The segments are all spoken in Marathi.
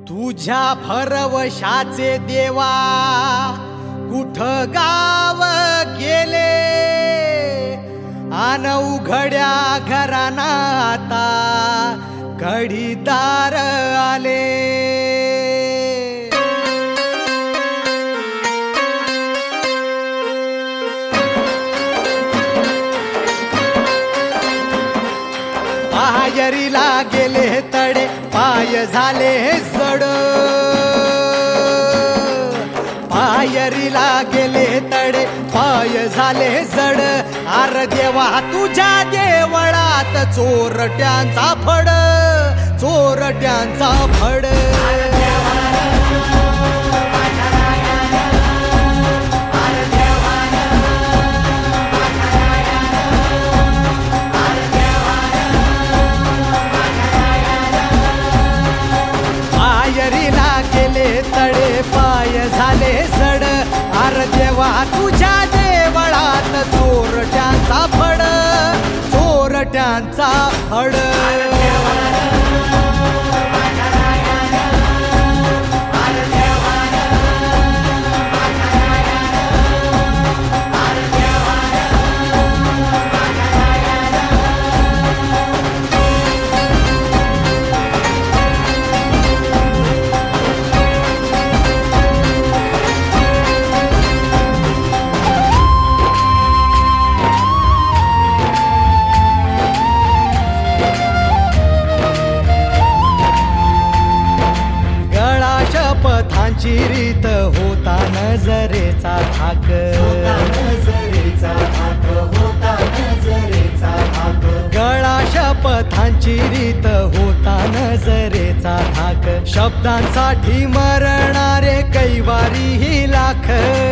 तुझ्या भरवशाचे देवा कुठ गाव गेले, आन उघड्या घराना आता घडीदार आले. पायरीला गेले तडे पाय झाले जड, पायरीला गेले तडे पाय झाले जड. आर देवा तुझ्या देवळात चोरट्यांचा फड, चोरट्यांचा फड. पायरीला गेले तडे पाय झाले जड. आर देवा तुझ्या देवळात चोरट्यांचा फड, चोरट्यांचा फड. पथांची रीत होता नजरेचा थाक, गळा शपथांची रीत होता नजरेचा थाक. शब्दांसाठी मरणारे कैवारी ही लाख,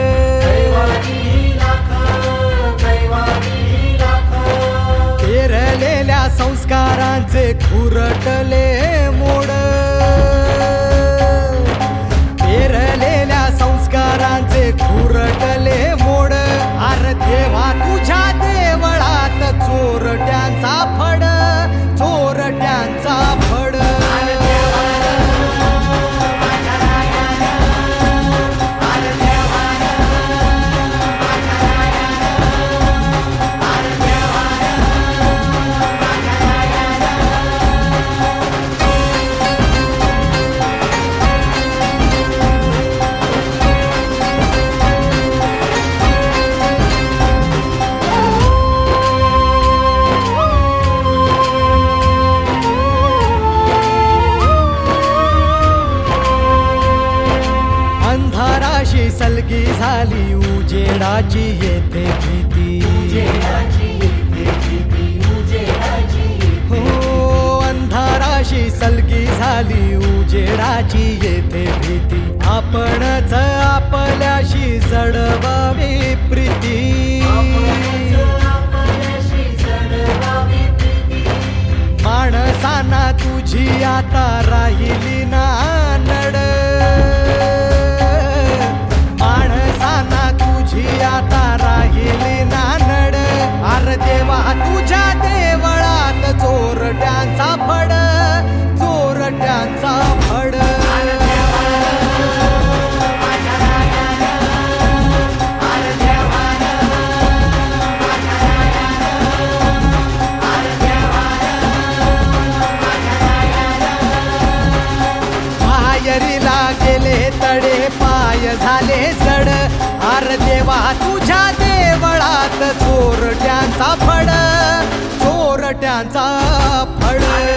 पेरलेल्या संस्कारांचे खुरटले मोड, पेरलेल्या संस्कारांचे खुरटले मोड. आर देवा तुझ्या देवळात चोरट्यांचा फड, चोरट्यांचा फड. अंधाराशी सलगी झाली उजेडाची येते भीती, हो अंधाराशी सलगी झाली उजेडाची येते भीती. आपणच आपल्याशी जडवावी प्रीती, माणसांना तुझी आता राहिली ना नड, माणसांना तुझी आता राहिली ना नड. आर देवा तुझ्या देवळात चोरट्यांचा फड, चोरट्यांचा फड. पायरीला गेले तडे पाय झाले जड. आर देवा तुझ्या देवळात चोरट्यांचा फड, चोरट्यांचा फड.